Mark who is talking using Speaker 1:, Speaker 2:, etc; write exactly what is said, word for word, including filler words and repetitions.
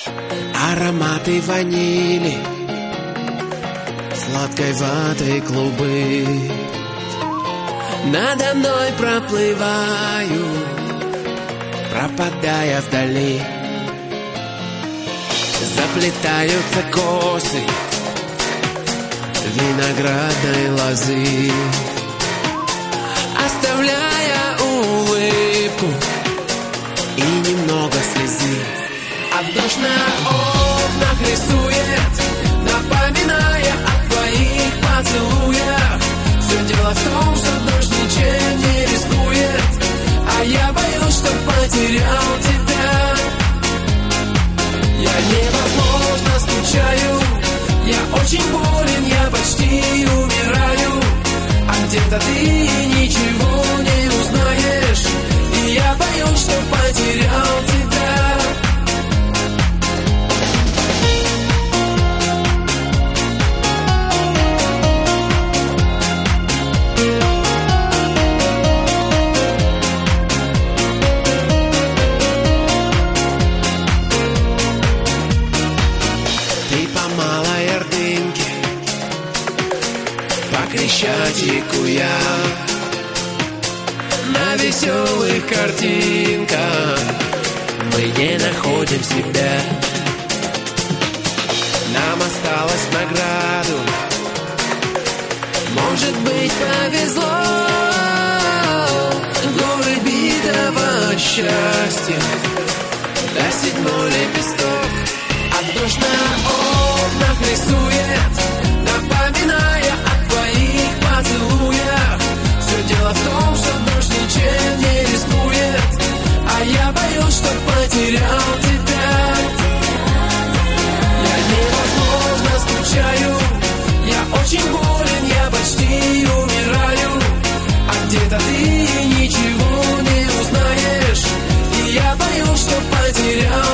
Speaker 1: Ароматы ванили, сладкой ватой клубы надо мной проплываю, пропадая вдали. Заплетаются косы виноградной лозы, оставляя улыбку и немного слезы. А дождь на окнах рисует, напоминая о твоих поцелуях. Все дело в том, что дождь ничем не рискует, а я боюсь, что потерял тебя. Я невозможно скучаю, я очень болен, я почти умираю. А где-то ты ничего не узнаешь, и я боюсь, что потерял тебя. Крещатику я на веселых картинках мы не находим себя. Нам осталось награду, может быть, повезло. Горы битого счастья, да седьмой лепесток. А дождь на окнах рисует, напоминая о твоих поцелуях. Все дело в том, что дождь ничем не рискует, а я боюсь, что потерял тебя. Я невозможно скучаю, я очень болен, я почти умираю. А где-то ты ничего не узнаешь, и я боюсь, что потерял